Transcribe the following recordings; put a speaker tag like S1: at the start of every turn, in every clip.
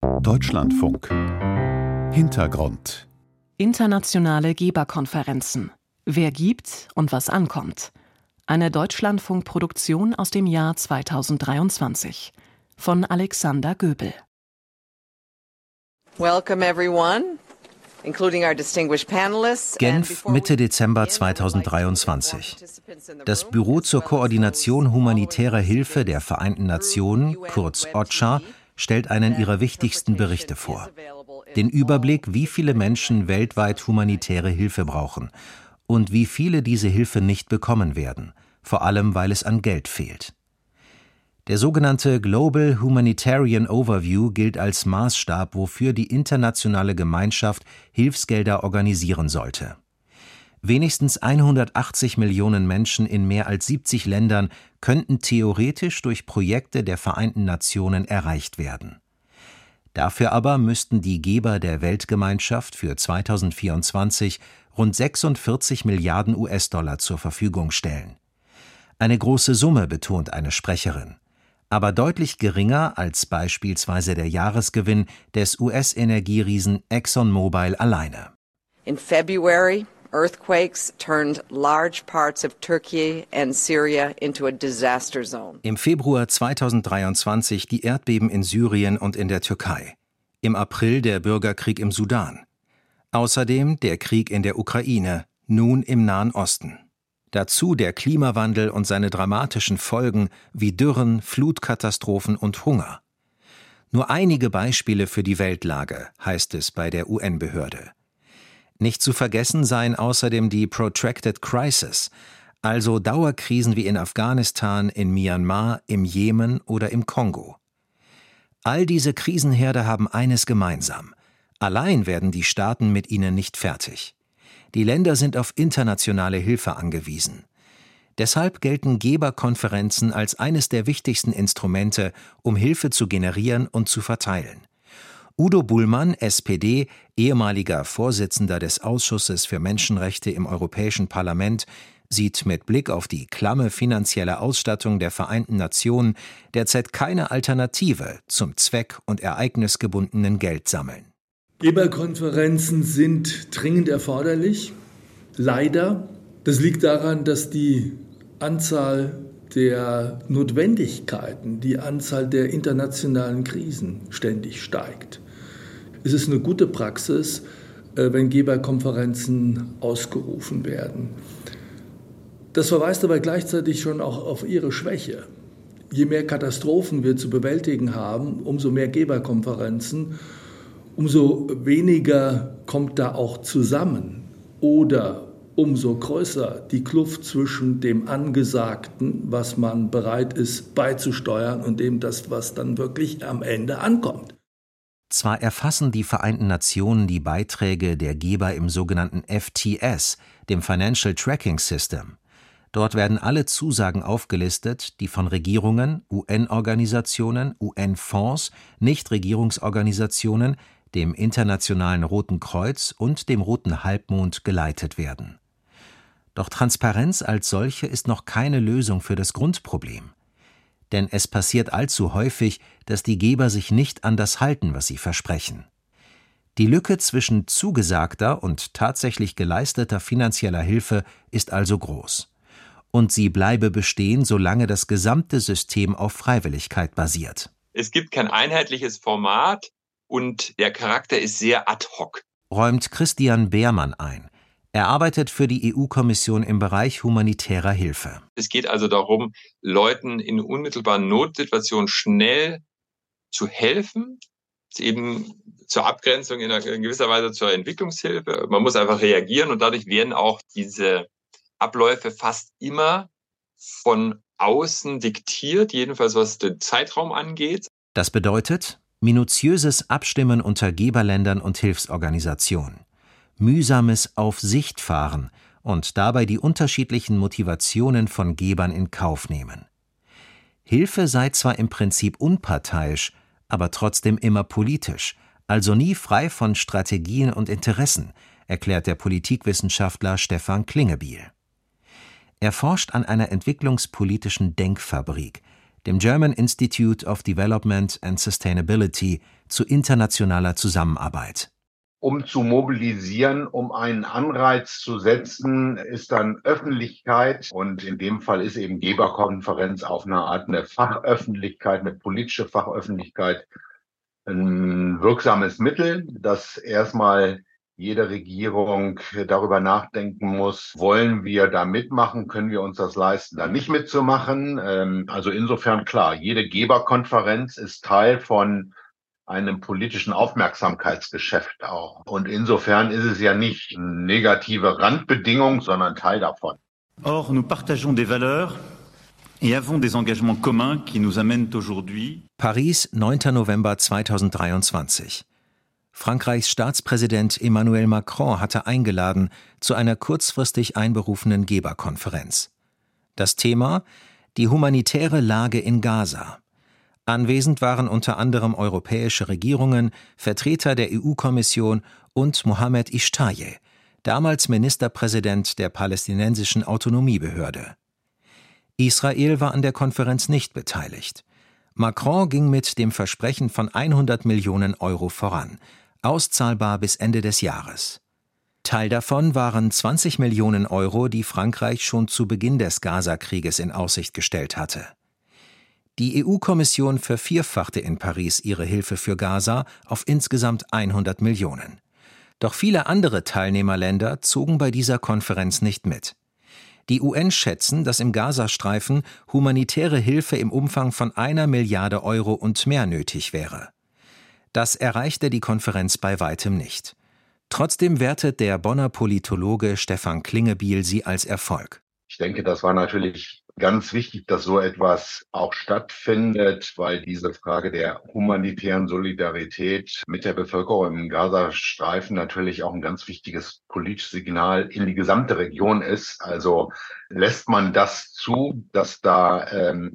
S1: Deutschlandfunk. Hintergrund.
S2: Internationale Geberkonferenzen. Wer gibt und was ankommt. Eine Deutschlandfunk-Produktion aus dem Jahr 2023. Von Alexander Göbel.
S3: Welcome everyone, including our distinguished panelists.
S4: Genf, Mitte Dezember 2023. Das Büro zur Koordination humanitärer Hilfe der Vereinten Nationen, kurz OCHA, stellt einen ihrer wichtigsten Berichte vor. Den Überblick, wie viele Menschen weltweit humanitäre Hilfe brauchen und wie viele diese Hilfe nicht bekommen werden, vor allem weil es an Geld fehlt. Der sogenannte Global Humanitarian Overview gilt als Maßstab, wofür die internationale Gemeinschaft Hilfsgelder organisieren sollte. Wenigstens 180 Millionen Menschen in mehr als 70 Ländern könnten theoretisch durch Projekte der Vereinten Nationen erreicht werden. Dafür aber müssten die Geber der Weltgemeinschaft für 2024 rund 46 Milliarden US-Dollar zur Verfügung stellen. Eine große Summe, betont eine Sprecherin, aber deutlich geringer als beispielsweise der Jahresgewinn des US-Energieriesen ExxonMobil alleine.
S3: In February, earthquakes turned large parts of Turkey and Syria into a disaster zone.
S4: Im Februar 2023 die Erdbeben in Syrien und in der Türkei. Im April der Bürgerkrieg im Sudan. Außerdem der Krieg in der Ukraine, nun im Nahen Osten. Dazu der Klimawandel und seine dramatischen Folgen wie Dürren, Flutkatastrophen und Hunger. Nur einige Beispiele für die Weltlage, heißt es bei der UN-Behörde. Nicht zu vergessen seien außerdem die Protracted Crisis, also Dauerkrisen wie in Afghanistan, in Myanmar, im Jemen oder im Kongo. All diese Krisenherde haben eines gemeinsam: Allein werden die Staaten mit ihnen nicht fertig. Die Länder sind auf internationale Hilfe angewiesen. Deshalb gelten Geberkonferenzen als eines der wichtigsten Instrumente, um Hilfe zu generieren und zu verteilen. Udo Bullmann, SPD, ehemaliger Vorsitzender des Ausschusses für Menschenrechte im Europäischen Parlament, sieht mit Blick auf die klamme finanzielle Ausstattung der Vereinten Nationen derzeit keine Alternative zum zweck- und ereignisgebundenen Geldsammeln.
S5: Geberkonferenzen sind dringend erforderlich. Leider. Das liegt daran, dass die Anzahl der Notwendigkeiten, die Anzahl der internationalen Krisen ständig steigt. Es ist eine gute Praxis, wenn Geberkonferenzen ausgerufen werden. Das verweist aber gleichzeitig schon auch auf ihre Schwäche. Je mehr Katastrophen wir zu bewältigen haben, umso mehr Geberkonferenzen, umso weniger kommt da auch zusammen oder umso größer die Kluft zwischen dem Angesagten, was man bereit ist beizusteuern, und dem, das, was dann wirklich am Ende ankommt.
S4: Zwar erfassen die Vereinten Nationen die Beiträge der Geber im sogenannten FTS, dem Financial Tracking System. Dort werden alle Zusagen aufgelistet, die von Regierungen, UN-Organisationen, UN-Fonds, Nichtregierungsorganisationen, dem Internationalen Roten Kreuz und dem Roten Halbmond geleitet werden. Doch Transparenz als solche ist noch keine Lösung für das Grundproblem. Denn es passiert allzu häufig, dass die Geber sich nicht an das halten, was sie versprechen. Die Lücke zwischen zugesagter und tatsächlich geleisteter finanzieller Hilfe ist also groß. Und sie bleibe bestehen, solange das gesamte System auf Freiwilligkeit basiert.
S6: Es gibt kein einheitliches Format und der Charakter ist sehr ad hoc,
S4: räumt Christian Beermann ein. Er arbeitet für die EU-Kommission im Bereich humanitärer Hilfe.
S6: Es geht also darum, Leuten in unmittelbaren Notsituationen schnell zu helfen, eben zur Abgrenzung in gewisser Weise zur Entwicklungshilfe. Man muss einfach reagieren und dadurch werden auch diese Abläufe fast immer von außen diktiert, jedenfalls was den Zeitraum angeht.
S4: Das bedeutet minutiöses Abstimmen unter Geberländern und Hilfsorganisationen, mühsames Auf-Sicht-Fahren und dabei die unterschiedlichen Motivationen von Gebern in Kauf nehmen. Hilfe sei zwar im Prinzip unparteiisch, aber trotzdem immer politisch, also nie frei von Strategien und Interessen, erklärt der Politikwissenschaftler Stefan Klingebiel. Er forscht an einer entwicklungspolitischen Denkfabrik, dem German Institute of Development and Sustainability, zu internationaler Zusammenarbeit.
S7: Um zu mobilisieren, um einen Anreiz zu setzen, ist dann Öffentlichkeit, und in dem Fall ist eben Geberkonferenz auf eine Art eine Fachöffentlichkeit, eine politische Fachöffentlichkeit, ein wirksames Mittel, dass erstmal jede Regierung darüber nachdenken muss, wollen wir da mitmachen, können wir uns das leisten, da nicht mitzumachen. Also insofern klar, jede Geberkonferenz ist Teil von einem politischen Aufmerksamkeitsgeschäft auch. Und insofern ist es ja nicht eine negative Randbedingung, sondern Teil davon.
S8: Or, nous partageons des valeurs et avons des engagements communs qui nous amènent aujourd'hui.
S4: Paris, 9. November 2023. Frankreichs Staatspräsident Emmanuel Macron hatte eingeladen zu einer kurzfristig einberufenen Geberkonferenz. Das Thema: die humanitäre Lage in Gaza. Anwesend waren unter anderem europäische Regierungen, Vertreter der EU-Kommission und Mohamed Ishtaye, damals Ministerpräsident der palästinensischen Autonomiebehörde. Israel war an der Konferenz nicht beteiligt. Macron ging mit dem Versprechen von 100 Millionen Euro voran, auszahlbar bis Ende des Jahres. Teil davon waren 20 Millionen Euro, die Frankreich schon zu Beginn des Gaza-Krieges in Aussicht gestellt hatte. Die EU-Kommission vervierfachte in Paris ihre Hilfe für Gaza auf insgesamt 100 Millionen. Doch viele andere Teilnehmerländer zogen bei dieser Konferenz nicht mit. Die UN schätzen, dass im Gazastreifen humanitäre Hilfe im Umfang von 1 Milliarde Euro und mehr nötig wäre. Das erreichte die Konferenz bei weitem nicht. Trotzdem wertet der Bonner Politologe Stefan Klingebiel sie als Erfolg.
S7: Ich denke, das war natürlich ganz wichtig, dass so etwas auch stattfindet, weil diese Frage der humanitären Solidarität mit der Bevölkerung im Gazastreifen natürlich auch ein ganz wichtiges politisches Signal in die gesamte Region ist. Also lässt man das zu, dass da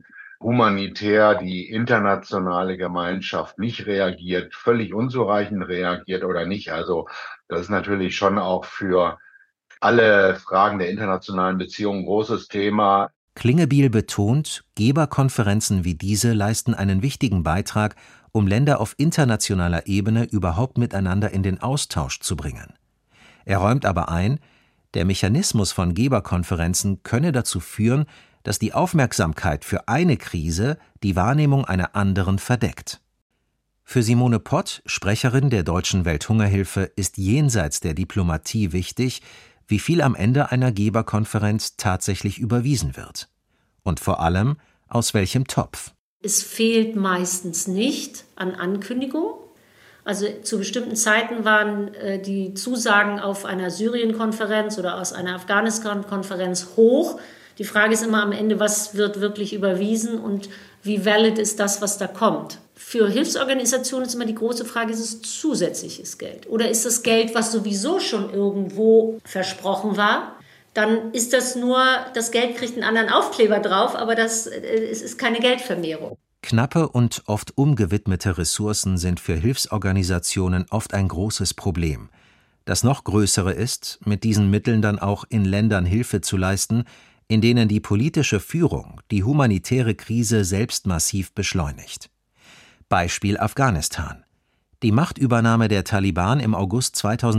S7: humanitär die internationale Gemeinschaft nicht reagiert, völlig unzureichend reagiert oder nicht. Also das ist natürlich schon auch für alle Fragen der internationalen Beziehungen ein großes Thema.
S4: Klingebiel betont, Geberkonferenzen wie diese leisten einen wichtigen Beitrag, um Länder auf internationaler Ebene überhaupt miteinander in den Austausch zu bringen. Er räumt aber ein, der Mechanismus von Geberkonferenzen könne dazu führen, dass die Aufmerksamkeit für eine Krise die Wahrnehmung einer anderen verdeckt. Für Simone Pott, Sprecherin der Deutschen Welthungerhilfe, ist jenseits der Diplomatie wichtig, wie viel am Ende einer Geberkonferenz tatsächlich überwiesen wird. Und vor allem, aus welchem Topf.
S9: Es fehlt meistens nicht an Ankündigungen. Also zu bestimmten Zeiten waren die Zusagen auf einer Syrien-Konferenz oder aus einer Afghanistan-Konferenz hoch. Die Frage ist immer am Ende, was wird wirklich überwiesen und wie valid ist das, was da kommt. Für Hilfsorganisationen ist immer die große Frage, ist es zusätzliches Geld? Oder ist das Geld, was sowieso schon irgendwo versprochen war? Dann ist das nur, das Geld kriegt einen anderen Aufkleber drauf, aber es ist keine Geldvermehrung.
S4: Knappe und oft umgewidmete Ressourcen sind für Hilfsorganisationen oft ein großes Problem. Das noch größere ist, mit diesen Mitteln dann auch in Ländern Hilfe zu leisten, in denen die politische Führung die humanitäre Krise selbst massiv beschleunigt. Beispiel Afghanistan. Die Machtübernahme der Taliban im August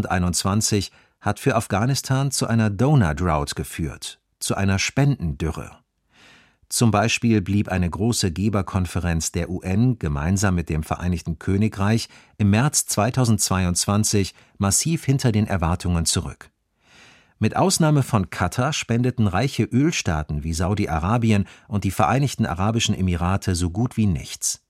S4: 2021 hat für Afghanistan zu einer Donor-Drought geführt, zu einer Spendendürre. Zum Beispiel blieb eine große Geberkonferenz der UN gemeinsam mit dem Vereinigten Königreich im März 2022 massiv hinter den Erwartungen zurück. Mit Ausnahme von Katar spendeten reiche Ölstaaten wie Saudi-Arabien und die Vereinigten Arabischen Emirate so gut wie nichts.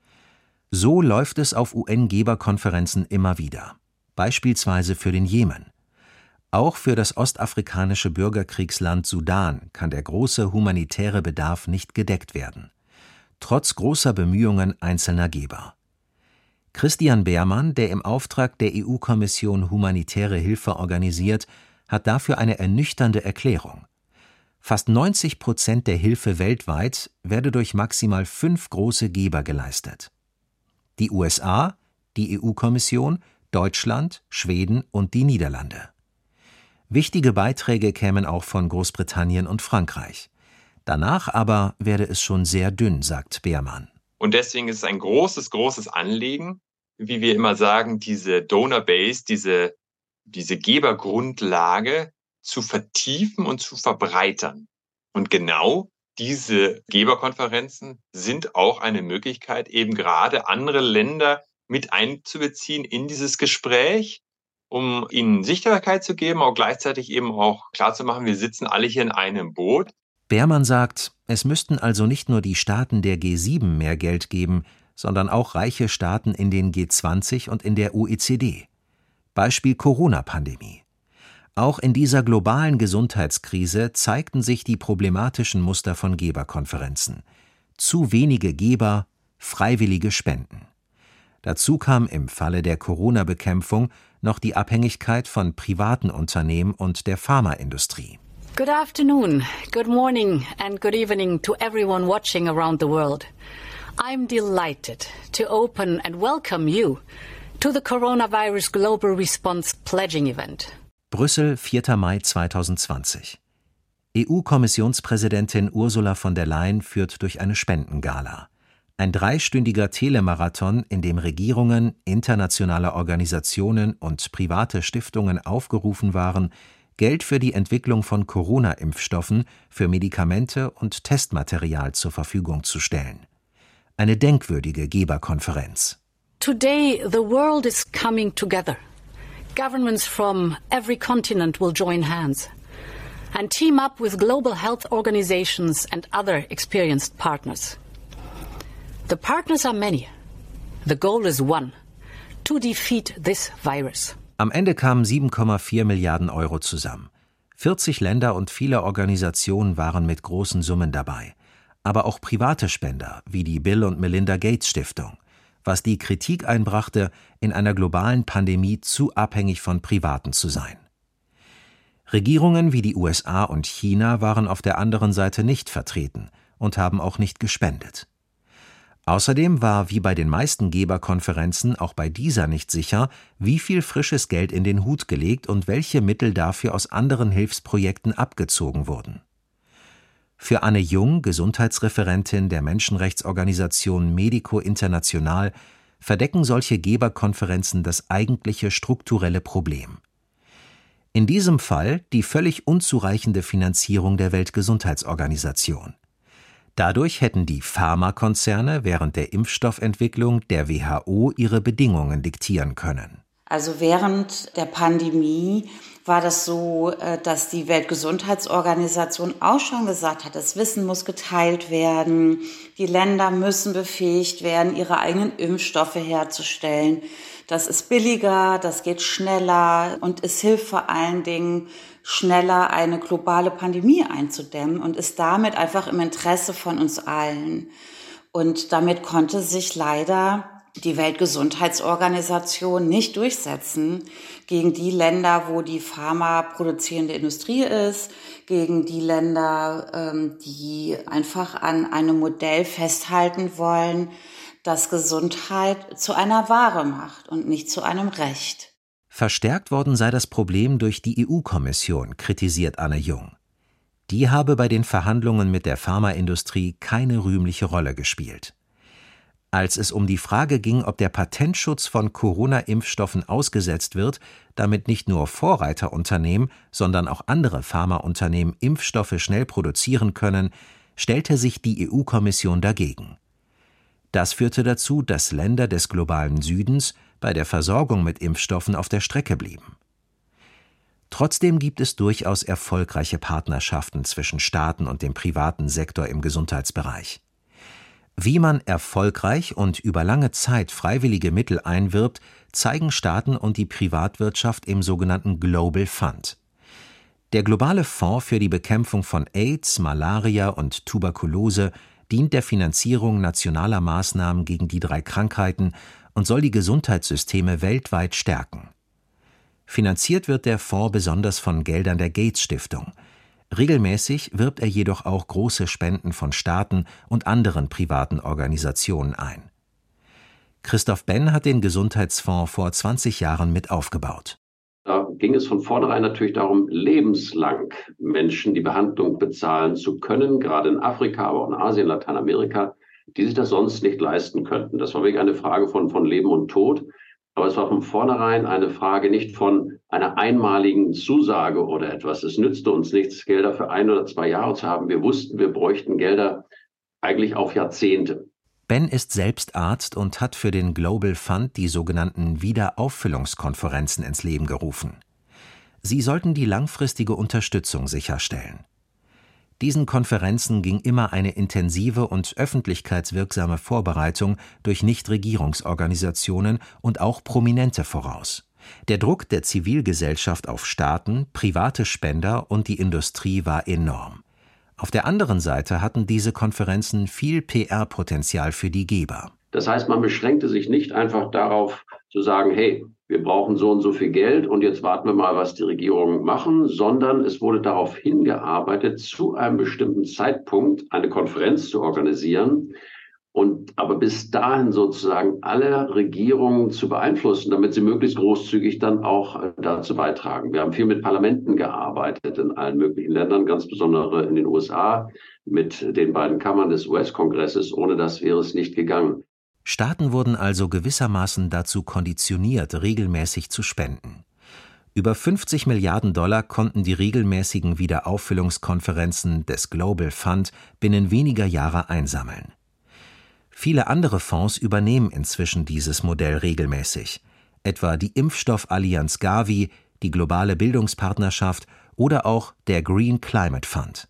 S4: So läuft es auf UN-Geberkonferenzen immer wieder, beispielsweise für den Jemen. Auch für das ostafrikanische Bürgerkriegsland Sudan kann der große humanitäre Bedarf nicht gedeckt werden, trotz großer Bemühungen einzelner Geber. Christian Beermann, der im Auftrag der EU-Kommission humanitäre Hilfe organisiert, hat dafür eine ernüchternde Erklärung. Fast 90% der Hilfe weltweit werde durch maximal 5 große Geber geleistet. Die USA, die EU-Kommission, Deutschland, Schweden und die Niederlande. Wichtige Beiträge kämen auch von Großbritannien und Frankreich. Danach aber werde es schon sehr dünn, sagt Beermann.
S6: Und deswegen ist es ein großes, großes Anliegen, wie wir immer sagen, diese Donor-Base, diese Gebergrundlage zu vertiefen und zu verbreitern. Und genau diese Geberkonferenzen sind auch eine Möglichkeit, eben gerade andere Länder mit einzubeziehen in dieses Gespräch, um ihnen Sichtbarkeit zu geben, aber gleichzeitig eben auch klarzumachen, wir sitzen alle hier in einem Boot.
S4: Beermann sagt, es müssten also nicht nur die Staaten der G7 mehr Geld geben, sondern auch reiche Staaten in den G20 und in der OECD. Beispiel Corona-Pandemie. Auch in dieser globalen Gesundheitskrise zeigten sich die problematischen Muster von Geberkonferenzen. Zu wenige Geber, freiwillige Spenden. Dazu kam im Falle der Corona-Bekämpfung noch die Abhängigkeit von privaten Unternehmen und der Pharmaindustrie.
S10: Good afternoon, good morning and good evening to everyone watching around the world. I'm delighted to open and welcome you to the Coronavirus Global Response Pledging Event.
S4: Brüssel, 4. Mai 2020. EU-Kommissionspräsidentin Ursula von der Leyen führt durch eine Spendengala. Ein 3-stündiger Telemarathon, in dem Regierungen, internationale Organisationen und private Stiftungen aufgerufen waren, Geld für die Entwicklung von Corona-Impfstoffen, für Medikamente und Testmaterial zur Verfügung zu stellen. Eine denkwürdige Geberkonferenz.
S10: Today the world is coming together. Governments from every continent will join hands and team up with global health organizations and other experienced partners. The partners are many. The goal is one: to defeat this virus.
S4: Am Ende kamen 7,4 Milliarden Euro zusammen. 40 Länder und viele Organisationen waren mit großen Summen dabei. Aber auch private Spender, wie die Bill und Melinda Gates Stiftung, was die Kritik einbrachte, in einer globalen Pandemie zu abhängig von Privaten zu sein. Regierungen wie die USA und China waren auf der anderen Seite nicht vertreten und haben auch nicht gespendet. Außerdem war wie bei den meisten Geberkonferenzen auch bei dieser nicht sicher, wie viel frisches Geld in den Hut gelegt und welche Mittel dafür aus anderen Hilfsprojekten abgezogen wurden. Für Anne Jung, Gesundheitsreferentin der Menschenrechtsorganisation Medico International, verdecken solche Geberkonferenzen das eigentliche strukturelle Problem. In diesem Fall die völlig unzureichende Finanzierung der Weltgesundheitsorganisation. Dadurch hätten die Pharmakonzerne während der Impfstoffentwicklung der WHO ihre Bedingungen diktieren können.
S11: Also während der Pandemie war das so, dass die Weltgesundheitsorganisation auch schon gesagt hat, das Wissen muss geteilt werden, die Länder müssen befähigt werden, ihre eigenen Impfstoffe herzustellen. Das ist billiger, das geht schneller und es hilft vor allen Dingen, schneller eine globale Pandemie einzudämmen und ist damit einfach im Interesse von uns allen. Und damit konnte sich leider die Weltgesundheitsorganisation nicht durchsetzen gegen die Länder, wo die pharmaproduzierende Industrie ist, gegen die Länder, die einfach an einem Modell festhalten wollen, das Gesundheit zu einer Ware macht und nicht zu einem Recht.
S4: Verstärkt worden sei das Problem durch die EU-Kommission, kritisiert Anne Jung. Die habe bei den Verhandlungen mit der Pharmaindustrie keine rühmliche Rolle gespielt. Als es um die Frage ging, ob der Patentschutz von Corona-Impfstoffen ausgesetzt wird, damit nicht nur Vorreiterunternehmen, sondern auch andere Pharmaunternehmen Impfstoffe schnell produzieren können, stellte sich die EU-Kommission dagegen. Das führte dazu, dass Länder des globalen Südens bei der Versorgung mit Impfstoffen auf der Strecke blieben. Trotzdem gibt es durchaus erfolgreiche Partnerschaften zwischen Staaten und dem privaten Sektor im Gesundheitsbereich. Wie man erfolgreich und über lange Zeit freiwillige Mittel einwirbt, zeigen Staaten und die Privatwirtschaft im sogenannten Global Fund. Der globale Fonds für die Bekämpfung von AIDS, Malaria und Tuberkulose dient der Finanzierung nationaler Maßnahmen gegen die 3 Krankheiten und soll die Gesundheitssysteme weltweit stärken. Finanziert wird der Fonds besonders von Geldern der Gates Stiftung. Regelmäßig wirbt er jedoch auch große Spenden von Staaten und anderen privaten Organisationen ein. Christoph Benn hat den Gesundheitsfonds vor 20 Jahren mit aufgebaut.
S12: Da ging es von vornherein natürlich darum, lebenslang Menschen die Behandlung bezahlen zu können, gerade in Afrika, aber auch in Asien, Lateinamerika, die sich das sonst nicht leisten könnten. Das war wirklich eine Frage von Leben und Tod. Aber es war von vornherein eine Frage nicht von einer einmaligen Zusage oder etwas. Es nützte uns nichts, Gelder für 1 oder 2 Jahre zu haben. Wir wussten, wir bräuchten Gelder eigentlich auf Jahrzehnte.
S4: Ben ist selbst Arzt und hat für den Global Fund die sogenannten Wiederauffüllungskonferenzen ins Leben gerufen. Sie sollten die langfristige Unterstützung sicherstellen. Diesen Konferenzen ging immer eine intensive und öffentlichkeitswirksame Vorbereitung durch Nichtregierungsorganisationen und auch Prominente voraus. Der Druck der Zivilgesellschaft auf Staaten, private Spender und die Industrie war enorm. Auf der anderen Seite hatten diese Konferenzen viel PR-Potenzial für die Geber.
S12: Das heißt, man beschränkte sich nicht einfach darauf zu sagen, hey, wir brauchen so und so viel Geld und jetzt warten wir mal, was die Regierungen machen, sondern es wurde darauf hingearbeitet, zu einem bestimmten Zeitpunkt eine Konferenz zu organisieren und aber bis dahin sozusagen alle Regierungen zu beeinflussen, damit sie möglichst großzügig dann auch dazu beitragen. Wir haben viel mit Parlamenten gearbeitet in allen möglichen Ländern, ganz besonders in den USA, mit den beiden Kammern des US-Kongresses. Ohne das wäre es nicht gegangen.
S4: Staaten wurden also gewissermaßen dazu konditioniert, regelmäßig zu spenden. Über 50 Milliarden $, konnten die regelmäßigen Wiederauffüllungskonferenzen des Global Fund binnen weniger Jahre einsammeln. Viele andere Fonds übernehmen inzwischen dieses Modell regelmäßig, etwa die Impfstoffallianz Gavi, die Globale Bildungspartnerschaft oder auch der Green Climate Fund.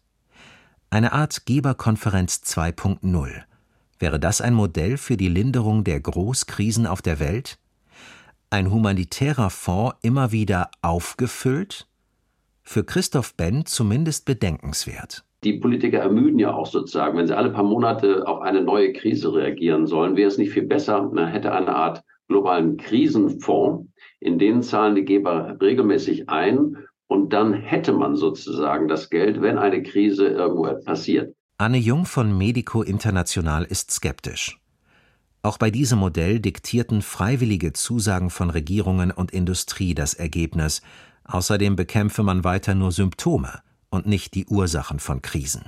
S4: Eine Art Geberkonferenz 2.0. Wäre das ein Modell für die Linderung der Großkrisen auf der Welt? Ein humanitärer Fonds immer wieder aufgefüllt? Für Christoph Ben zumindest bedenkenswert.
S12: Die Politiker ermüden ja auch sozusagen, wenn sie alle paar Monate auf eine neue Krise reagieren sollen. Wäre es nicht viel besser, man hätte eine Art globalen Krisenfonds, in den zahlen die Geber regelmäßig ein und dann hätte man sozusagen das Geld, wenn eine Krise irgendwo passiert.
S4: Anne Jung von Medico International ist skeptisch. Auch bei diesem Modell diktierten freiwillige Zusagen von Regierungen und Industrie das Ergebnis. Außerdem bekämpfe man weiter nur Symptome und nicht die Ursachen von Krisen.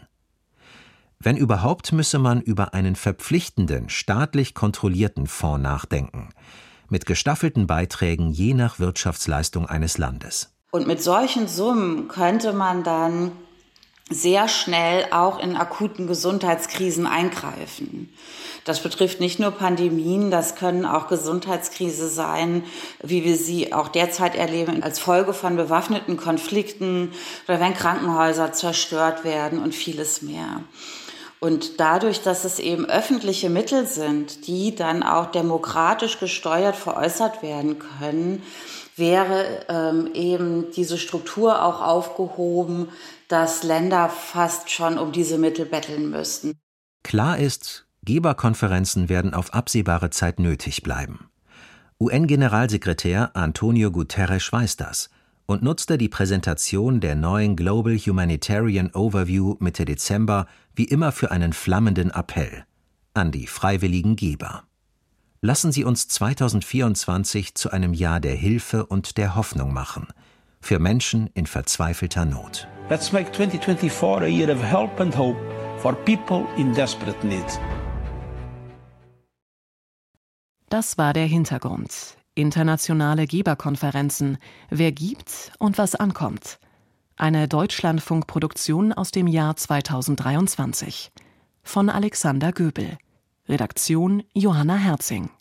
S4: Wenn überhaupt, müsse man über einen verpflichtenden, staatlich kontrollierten Fonds nachdenken, mit gestaffelten Beiträgen je nach Wirtschaftsleistung eines Landes.
S11: Und mit solchen Summen könnte man dann sehr schnell auch in akuten Gesundheitskrisen eingreifen. Das betrifft nicht nur Pandemien, das können auch Gesundheitskrise sein, wie wir sie auch derzeit erleben, als Folge von bewaffneten Konflikten oder wenn Krankenhäuser zerstört werden und vieles mehr. Und dadurch, dass es eben öffentliche Mittel sind, die dann auch demokratisch gesteuert veräußert werden können, wäre eben diese Struktur auch aufgehoben, dass Länder fast schon um diese Mittel betteln müssten.
S4: Klar ist, Geberkonferenzen werden auf absehbare Zeit nötig bleiben. UN-Generalsekretär Antonio Guterres weiß das und nutzte die Präsentation der neuen Global Humanitarian Overview Mitte Dezember wie immer für einen flammenden Appell an die freiwilligen Geber. Lassen Sie uns 2024 zu einem Jahr der Hilfe und der Hoffnung machen, für Menschen in verzweifelter Not.
S13: Let's make 2024 a year of help and hope for people in desperate need.
S2: Das war der Hintergrund. Internationale Geberkonferenzen. Wer gibt und was ankommt. Eine Deutschlandfunk-Produktion aus dem Jahr 2023. Von Alexander Göbel. Redaktion Johanna Herzing.